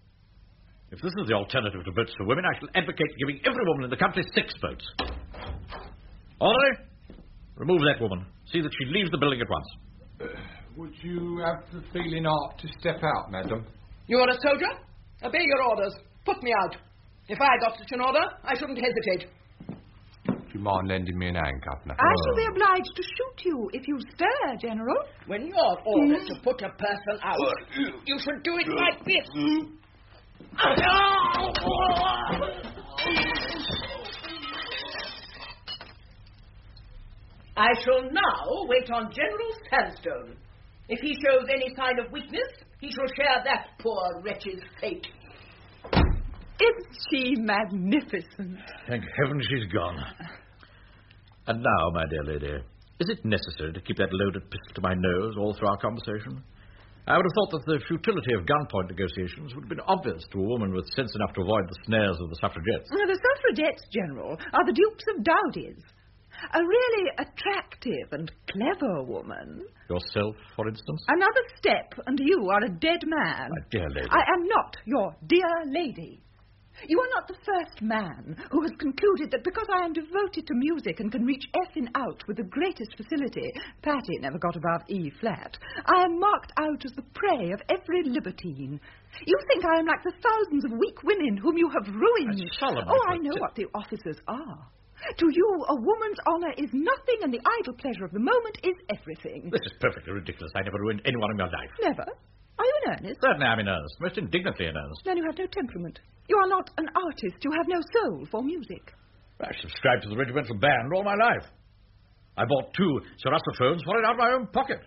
If this is the alternative to votes for women, I shall advocate giving every woman in the country six votes. Orderly! Remove that woman. See that she leaves the building at once. Uh, would you have the feeling art to step out, madam? You are a soldier? Obey your orders. Put me out. If I got such an order, I shouldn't hesitate. Do you mind lending me an handcuff now? I shall be obliged to shoot you if you stir, General. When you're ordered to put a person out, you should do it like this. I shall now wait on General Sandstone. If he shows any sign of weakness, he shall share that poor wretch's fate. Isn't she magnificent? Thank heaven she's gone. And now, my dear lady, is it necessary to keep that loaded pistol to my nose all through our conversation? I would have thought that the futility of gunpoint negotiations would have been obvious to a woman with sense enough to avoid the snares of the suffragettes. The suffragettes, General, are the Dukes of Dowdies. A really attractive and clever woman. Yourself, for instance? Another step, and you are a dead man. My dear lady. I am not your dear lady. You are not the first man who has concluded that because I am devoted to music and can reach F in out with the greatest facility, Patty never got above E flat, I am marked out as the prey of every libertine. You think I am like the thousands of weak women whom you have ruined. That's solemn, oh, I but- know what the officers are. To you, a woman's honour is nothing, and the idle pleasure of the moment is everything. This is perfectly ridiculous. I never ruined anyone in my life. Never? Are you in earnest? Certainly I'm in earnest. Most indignantly in earnest. Then you have no temperament. You are not an artist. You have no soul for music. I subscribed to the regimental band all my life. I bought two sarrusophones for it out of my own pocket.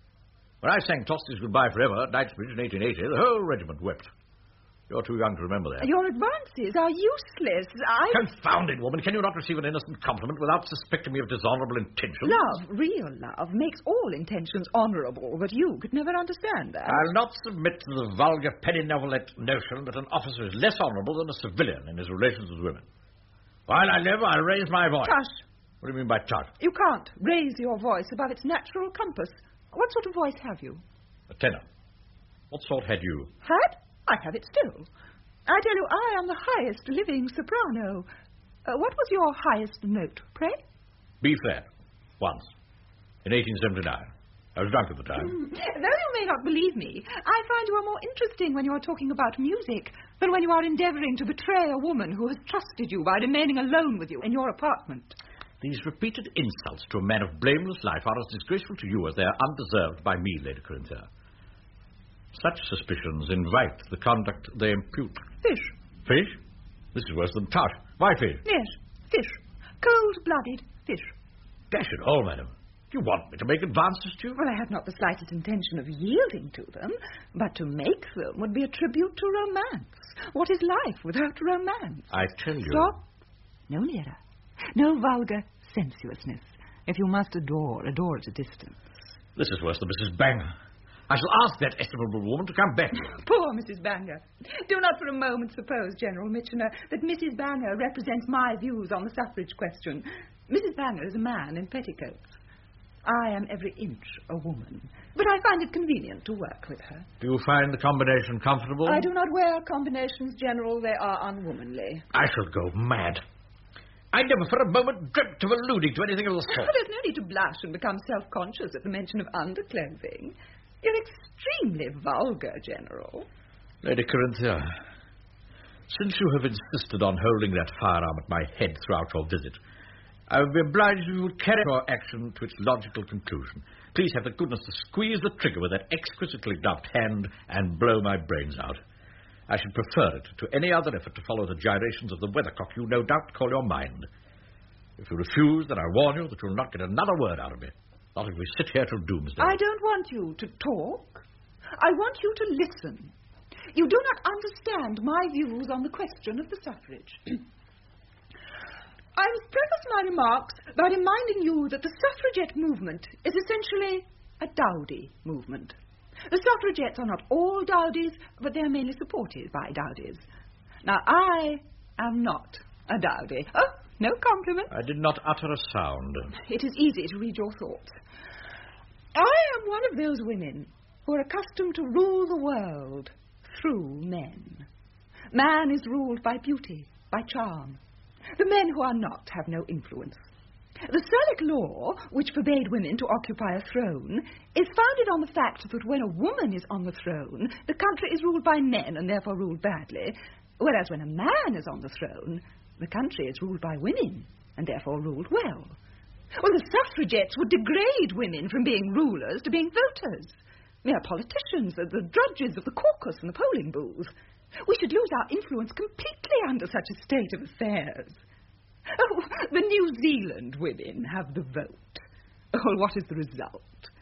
When I sang Tosti's Goodbye Forever at Knightsbridge in eighteen eighty, the whole regiment wept. You're too young to remember that. Your advances are useless. I... Confounded woman, can you not receive an innocent compliment without suspecting me of dishonourable intentions? Love, real love, makes all intentions honourable, but you could never understand that. I'll not submit to the vulgar penny novelette notion that an officer is less honourable than a civilian in his relations with women. While I live, I'll raise my voice. Tush. What do you mean by tush? You can't raise your voice above its natural compass. What sort of voice have you? A tenor. What sort had you? Had? I have it still. I tell you, I am the highest living soprano. Uh, what was your highest note, pray? B flat. Once. In eighteen seventy-nine. I was drunk at the time. Mm. Though you may not believe me, I find you are more interesting when you are talking about music than when you are endeavouring to betray a woman who has trusted you by remaining alone with you in your apartment. These repeated insults to a man of blameless life are as disgraceful to you as they are undeserved by me, Lady Corinthia. Such suspicions invite the conduct they impute. Fish. Fish? This is worse than tush. Why fish? Yes, fish. Cold-blooded fish. Dash it all, madam. Do you want me to make advances to you? Well, I have not the slightest intention of yielding to them, but to make them would be a tribute to romance. What is life without romance? I tell you... Stop. No nearer. No vulgar sensuousness. If you must adore, adore at a distance. This is worse than Missus Banger. I shall ask that estimable woman to come back here. Poor Missus Banger. Do not for a moment suppose, General Mitchener, that Missus Banger represents my views on the suffrage question. Missus Banger is a man in petticoats. I am every inch a woman, but I find it convenient to work with her. Do you find the combination comfortable? I do not wear combinations, General. They are unwomanly. I shall go mad. I never for a moment dreamt of alluding to anything of the sort. There's no need to blush and become self-conscious at the mention of underclothing. You're extremely vulgar, General. Lady Corinthia, since you have insisted on holding that firearm at my head throughout your visit, I would be obliged if you would carry your action to its logical conclusion. Please have the goodness to squeeze the trigger with that exquisitely gloved hand and blow my brains out. I should prefer it to any other effort to follow the gyrations of the weathercock you no doubt call your mind. If you refuse, then I warn you that you will not get another word out of me. Not if we sit here till doomsday. I don't want you to talk. I want you to listen. You do not understand my views on the question of the suffrage. I must preface my remarks by reminding you that the suffragette movement is essentially a dowdy movement. The suffragettes are not all dowdies, but they are mainly supported by dowdies. Now, I am not a dowdy. Oh, no compliment. I did not utter a sound. It is easy to read your thoughts. I am one of those women who are accustomed to rule the world through men. Man is ruled by beauty, by charm. The men who are not have no influence. The Salic law, which forbade women to occupy a throne, is founded on the fact that when a woman is on the throne, the country is ruled by men and therefore ruled badly, whereas when a man is on the throne, the country is ruled by women and therefore ruled well. Well, the suffragettes would degrade women from being rulers to being voters. Mere politicians, the, the drudges of the caucus and the polling booth. We should lose our influence completely under such a state of affairs. Oh, the New Zealand women have the vote. Oh, what is the result?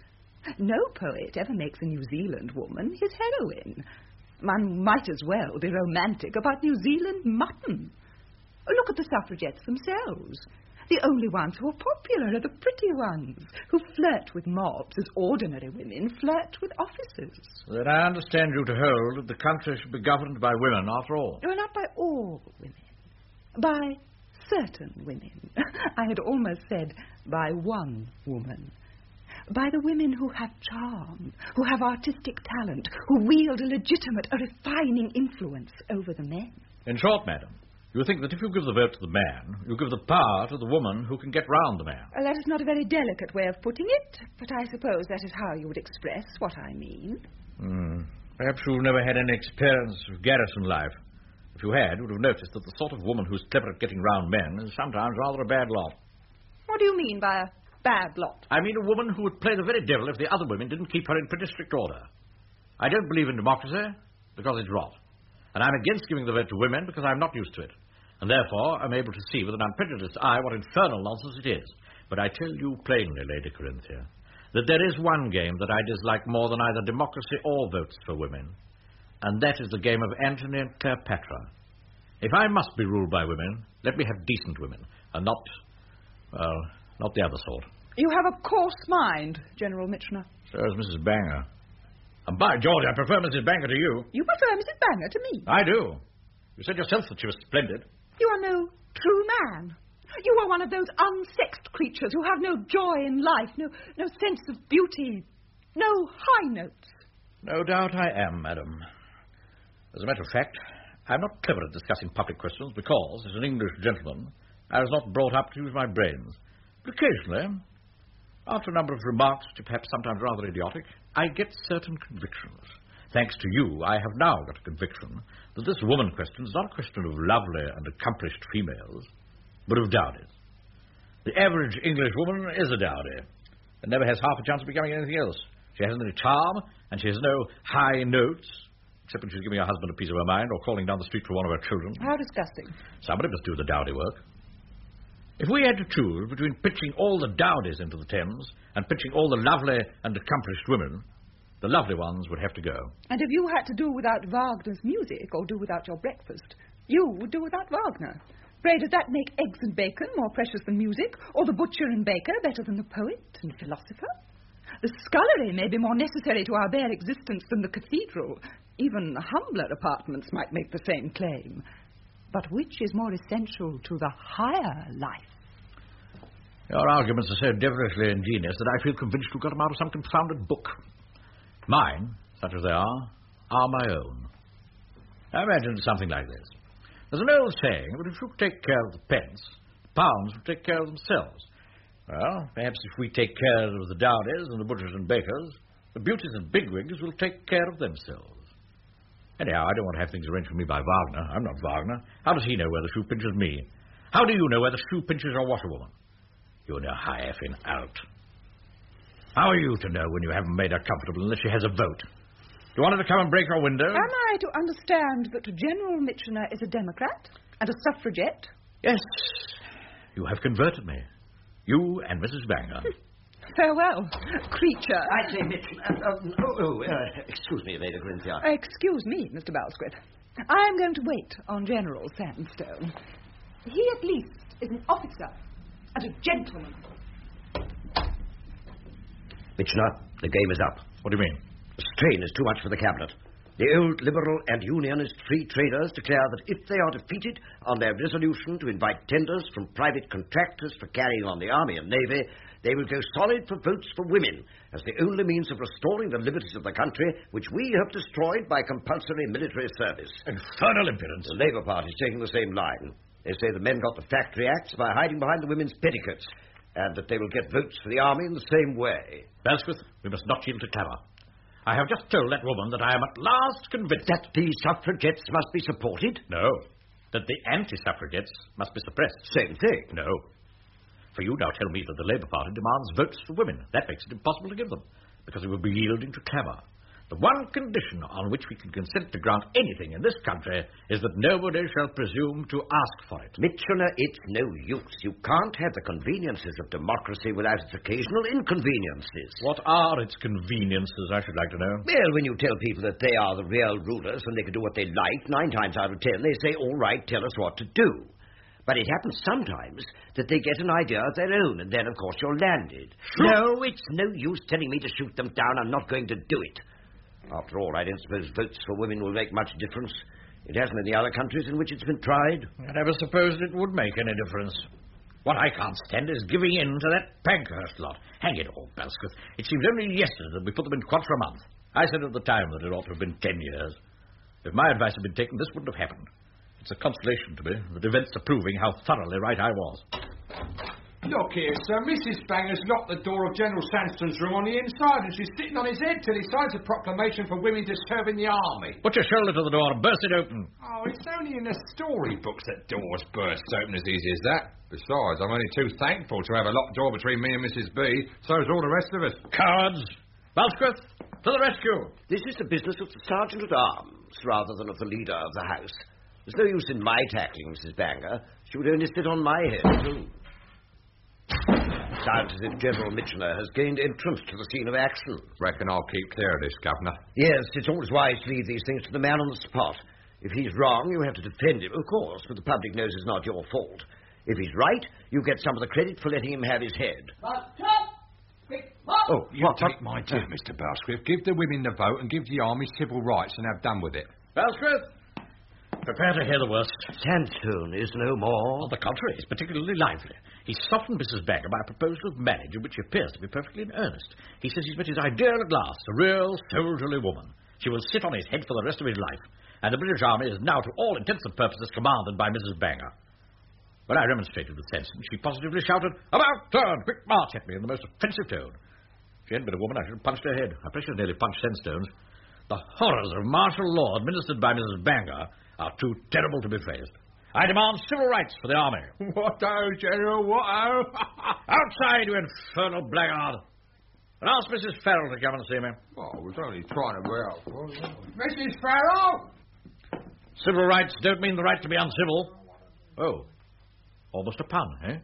No poet ever makes a New Zealand woman his heroine. One might as well be romantic about New Zealand mutton. Look at the suffragettes themselves. The only ones who are popular are the pretty ones, who flirt with mobs as ordinary women flirt with officers. Then I understand you to hold that the country should be governed by women after all. No, not by all women. By certain women. I had almost said by one woman. By the women who have charm, who have artistic talent, who wield a legitimate, a refining influence over the men. In short, madam, you think that if you give the vote to the man, you give the power to the woman who can get round the man. Well, that is not a very delicate way of putting it, but I suppose that is how you would express what I mean. Hmm. Perhaps you've never had any experience of garrison life. If you had, you would have noticed that the sort of woman who's clever at getting round men is sometimes rather a bad lot. What do you mean by a bad lot? I mean a woman who would play the very devil if the other women didn't keep her in pretty strict order. I don't believe in democracy because it's rot. And I'm against giving the vote to women because I'm not used to it. And therefore I'm able to see with an unprejudiced eye what infernal nonsense it is. But I tell you plainly, Lady Corinthia, that there is one game that I dislike more than either democracy or votes for women. And that is the game of Antony and Cleopatra. If I must be ruled by women, let me have decent women, and not, well, not the other sort. You have a coarse mind, General Mitchener. So is Missus Banger. And by George, I prefer Missus Banger to you. You prefer Missus Banger to me? I do. You said yourself that she was splendid. You are no true man. You are one of those unsexed creatures who have no joy in life, no, no sense of beauty, no high notes. No doubt I am, madam. As a matter of fact, I'm not clever at discussing public questions because, as an English gentleman, I was not brought up to use my brains. But occasionally, after a number of remarks which are perhaps sometimes rather idiotic, I get certain convictions. Thanks to you, I have now got a conviction that this woman question is not a question of lovely and accomplished females, but of dowdies. The average English woman is a dowdy and never has half a chance of becoming anything else. She hasn't any charm, and she has no high notes, except when she's giving her husband a piece of her mind or calling down the street for one of her children. How disgusting. Somebody must do the dowdy work. If we had to choose between pitching all the dowdies into the Thames and pitching all the lovely and accomplished women, the lovely ones would have to go. And if you had to do without Wagner's music or do without your breakfast, you would do without Wagner. Pray, does that make eggs and bacon more precious than music, or the butcher and baker better than the poet and philosopher? The scullery may be more necessary to our bare existence than the cathedral. Even humbler apartments might make the same claim. But which is more essential to the higher life? Your arguments are so devilishly ingenious that I feel convinced you got them out of some confounded book. Mine, such as they are, are my own. Now imagine something like this. There's an old saying that if you take care of the pence, the pounds will take care of themselves. Well, perhaps if we take care of the dowdies and the butchers and bakers, the beauties and bigwigs will take care of themselves. Anyhow, I don't want to have things arranged for me by Wagner. I'm not Wagner. How does he know where the shoe pinches me? How do you know where the shoe pinches your washerwoman? You're no high effing out. How are you to know when you haven't made her comfortable unless she has a vote? Do you want her to come and break your window? Am I to understand that General Mitchener is a Democrat and a suffragette? Yes. You have converted me. You and Missus Banger. Farewell, creature. I say, Mitchener... Uh, uh, oh, oh uh, excuse me, Lady Corinthia. Excuse me, Mister Balsquith. I am going to wait on General Sandstone. He at least is an officer and a gentleman. Mitchener, the game is up. What do you mean? The strain is too much for the Cabinet. The old Liberal and Unionist free traders declare that if they are defeated on their resolution to invite tenders from private contractors for carrying on the army and navy, they will go solid for votes for women as the only means of restoring the liberties of the country, which we have destroyed by compulsory military service. Infernal impudence. The Labour Party is taking the same line. They say the men got the Factory Acts by hiding behind the women's petticoats. and that they will get votes for the army in the same way. Belsworth, we must not yield to clamour. I have just told that woman that I am at last convinced... That the suffragettes must be supported? No. That the anti-suffragettes must be suppressed. Same thing. No. For you now tell me that the Labour Party demands votes for women. That makes it impossible to give them, because it would be yielding to clamour. The one condition on which we can consent to grant anything in this country is that nobody shall presume to ask for it. Mitchener, it's no use. You can't have the conveniences of democracy without its occasional inconveniences. What are its conveniences, I should like to know? Well, when you tell people that they are the real rulers and they can do what they like, nine times out of ten they say, all right, tell us what to do. But it happens sometimes that they get an idea of their own, and then, of course, you're landed. No, it's no use telling me to shoot them down. I'm not going to do it. After all, I don't suppose votes for women will make much difference. It hasn't in the other countries in which it's been tried. I never supposed it would make any difference. What I can't stand is giving in to that Pankhurst lot. Hang it all, Belsworth. It seems only yesterday that we put them in quad for a month. I said at the time that it ought to have been ten years. If my advice had been taken, this wouldn't have happened. It's a consolation to me that events are proving how thoroughly right I was. Look here, sir. Missus Banger's locked the door of General Sanston's room on the inside, and she's sitting on his head till he signs a proclamation for women to serve in the army. Put your shoulder to the door and burst it open. Oh, it's only in the storybooks that doors burst open as easy as that. Besides, I'm only too thankful to have a locked door between me and Missus B. So is all the rest of us. Cowards! Belsworth, to the rescue! This is the business of the Sergeant-at-Arms, rather than of the leader of the House. There's no use in my tackling Missus Banger. She would only sit on my head, too. Sounds as if General Mitchener has gained entrance to the scene of action. Reckon I'll keep clear of this, Governor. Yes, it's always wise to leave these things to the man on the spot. If he's wrong, you have to defend him, of course, but the public knows it's not your fault. If he's right, you get some of the credit for letting him have his head. Oh, you take my tip, Mister Belsworth. Give the women the vote and give the army civil rights and have done with it. Belsworth, prepare to hear the worst. Sandstone is no more. On the contrary, he's particularly lively. He's softened Missus Banger by a proposal of marriage in which he appears to be perfectly in earnest. He says he's met his ideal at last, a real soldierly woman. She will sit on his head for the rest of his life, and the British Army is now to all intents and purposes commanded by Missus Banger. When I remonstrated with Sanson, she positively shouted, "About turn! Quick march!" at me in the most offensive tone. If she hadn't been a woman, I should have punched her head. I pressure nearly punched Sandstones. The horrors of martial law administered by Missus Banger are too terrible to be faced. I demand civil rights for the army. What-o, General, what-o? Outside, you infernal blackguard. And ask Missus Farrell to come and see me. Well, I was only trying to be helpful. Missus Farrell! Civil rights don't mean the right to be uncivil. Oh, almost a pun, eh?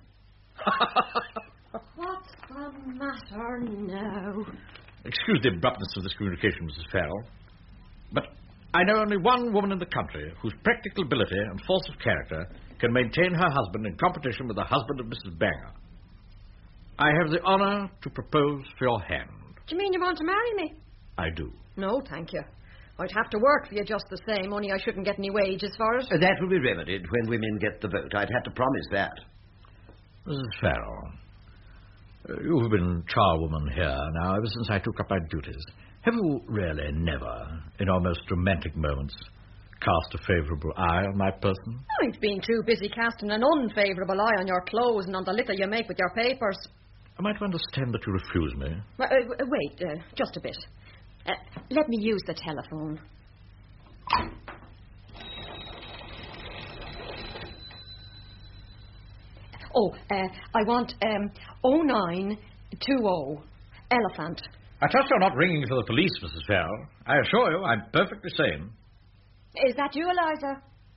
What's the matter now? Excuse the abruptness of this communication, Missus Farrell, but I know only one woman in the country whose practical ability and force of character can maintain her husband in competition with the husband of Missus Banger. I have the honour to propose for your hand. Do you mean you want to marry me? I do. No, thank you. I'd have to work for you just the same, only I shouldn't get any wages for it. Uh, that will be remedied when women get the vote. I'd have to promise that. Missus Farrell, uh, you've been charwoman here now ever since I took up my duties. Have you really never, in our most romantic moments, cast a favourable eye on my person? I've been too busy casting an unfavourable eye on your clothes and on the litter you make with your papers. Am I to understand that you refuse me? Uh, uh, wait, uh, just a bit. Uh, let me use the telephone. Oh, uh, I want um, oh nine two oh, Elephant. I trust you're not ringing for the police, Missus Farrell. I assure you I'm perfectly sane. Is that you, Eliza?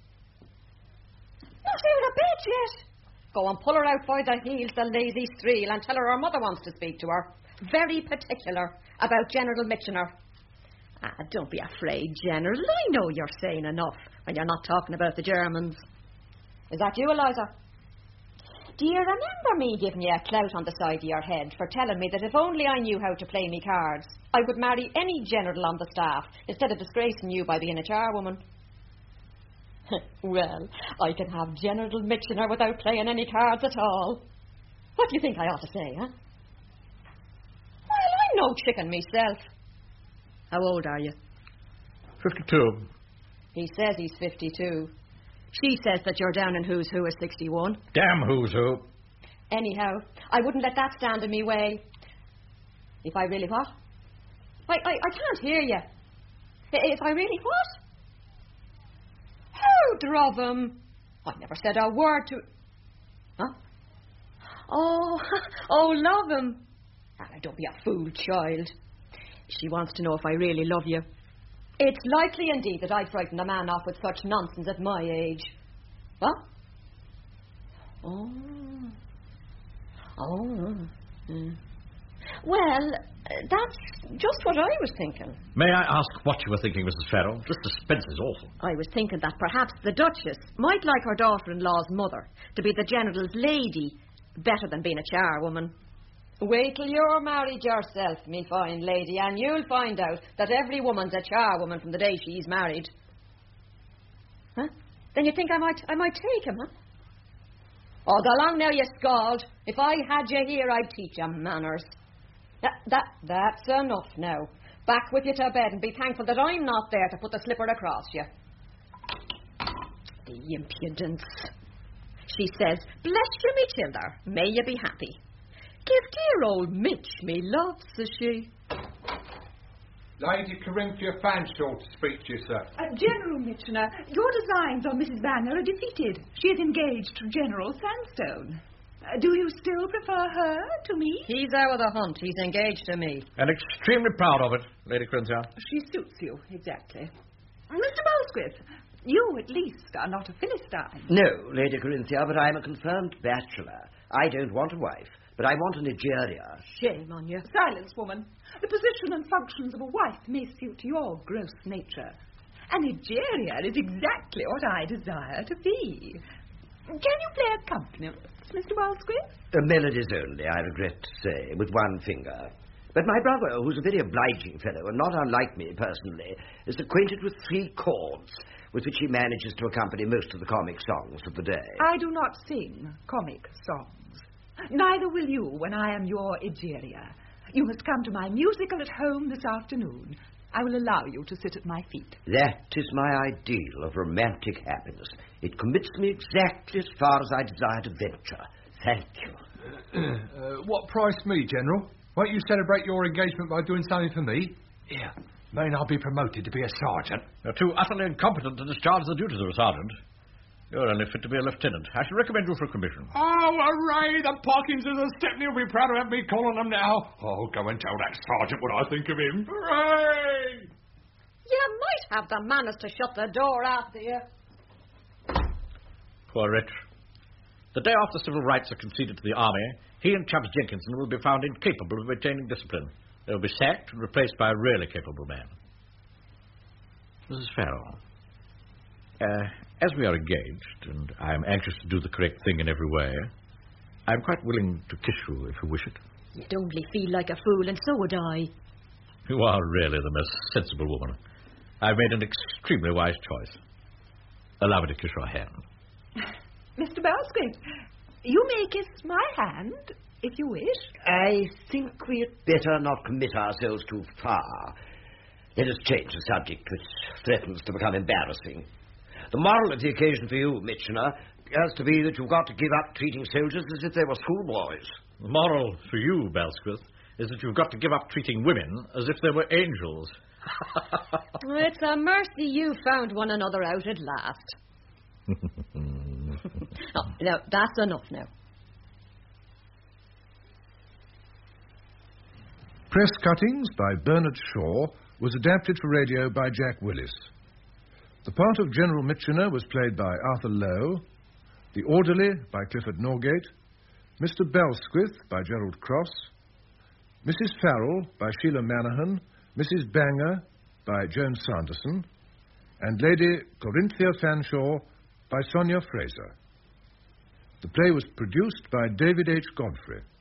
Not even a bit yet. Go and pull her out by the heels, the lazy streel, and tell her her mother wants to speak to her. Very particular about General Mitchener. Ah, don't be afraid, General. I know you're sane enough when you're not talking about the Germans. Is that you, Eliza? Do you remember me giving you a clout on the side of your head for telling me that if only I knew how to play me cards, I would marry any general on the staff instead of disgracing you by being a charwoman? Well, I can have General Mitchener without playing any cards at all. What do you think I ought to say, huh? Well, I'm no chicken myself. How old are you? Fifty-two. He says he's fifty-two. She says that you're down in Who's Who at sixty-one. Damn Who's Who. Anyhow, I wouldn't let that stand in me way. If I really what? I, I, I can't hear you. If I really what? How, Drovum? I never said a word to... Huh? Oh, oh, love him. Ah, don't be a fool, child. She wants to know if I really love you. It's likely indeed that I'd frighten a man off with such nonsense at my age. What? Oh. Oh. Mm. Well, uh, that's just what I was thinking. May I ask what you were thinking, Missus Farrell? This suspense is awful. I was thinking that perhaps the Duchess might like her daughter-in-law's mother to be the General's lady better than being a charwoman. Wait till you're married yourself, me fine lady, and you'll find out that every woman's a charwoman from the day she's married. Huh? Then you think I might I might take him, huh? Oh, go along now, you scald. If I had you here, I'd teach you manners. That, that, that's enough now. Back with you to bed and be thankful that I'm not there to put the slipper across you. The impudence. She says, bless you, me childer, may you be happy. Give dear old Mitch me love, says she. Lady Corinthia Fanshawe to speak to you, sir. Uh, General Mitchener, your designs on Missus Banger are defeated. She is engaged to General Sandstone. Uh, do you still prefer her to me? He's out of the hunt. He's engaged to me. And extremely proud of it, Lady Corinthia. She suits you, exactly. Mister Bolesquith, you at least are not a Philistine. No, Lady Corinthia, but I'm a confirmed bachelor. I don't want a wife, but I want an Egeria. Shame on you. Silence, woman. The position and functions of a wife may suit your gross nature. An Egeria is exactly what I desire to be. Can you play accompaniment, Mister Bolesquith? Uh, melodies only, I regret to say, with one finger. But my brother, who's a very obliging fellow, and not unlike me personally, is acquainted with three chords, with which he manages to accompany most of the comic songs of the day. I do not sing comic songs. Neither will you when I am your Egeria. You must come to my musical at home this afternoon. I will allow you to sit at my feet. That is my ideal of romantic happiness. It commits me exactly as far as I desire to venture. Thank you. uh, what price me, General? Won't you celebrate your engagement by doing something for me? Yeah. Mayn't I be promoted to be a sergeant? You're too utterly incompetent to discharge the duties of a sergeant. You're only fit to be a lieutenant. I should recommend you for a commission. Oh, hooray! The Parkinsons and Stepney will be proud to have me calling them now. Oh, go and tell that sergeant what I think of him. Hooray! You might have the manners to shut the door after you. Poor wretch. The day after civil rights are conceded to the army, he and Chubbs Jenkinson will be found incapable of maintaining discipline. They'll be sacked and replaced by a really capable man. Missus Farrell, uh, as we are engaged, and I am anxious to do the correct thing in every way, I'm quite willing to kiss you if you wish it. You'd only feel like a fool, and so would I. You are really the most sensible woman. I've made an extremely wise choice. Allow me to kiss your hand. Mister Bolesquith, you may kiss my hand, if you wish. I think we had better not commit ourselves too far. Let us change the subject, which threatens to become embarrassing. The moral of the occasion for you, Mitchener, has to be that you've got to give up treating soldiers as if they were schoolboys. The moral for you, Bolesquith, is that you've got to give up treating women as if they were angels. It's a mercy you found one another out at last. Oh, now, that's enough now. Press Cuttings by Bernard Shaw was adapted for radio by Jack Willis. The part of General Mitchener was played by Arthur Lowe, the Orderly by Clifford Norgate, Mister Bolesquith by Gerald Cross, Missus Farrell by Sheila Manahan, Missus Banger by Joan Sanderson, and Lady Corinthia Fanshawe by Sonia Fraser. The play was produced by David H. Godfrey.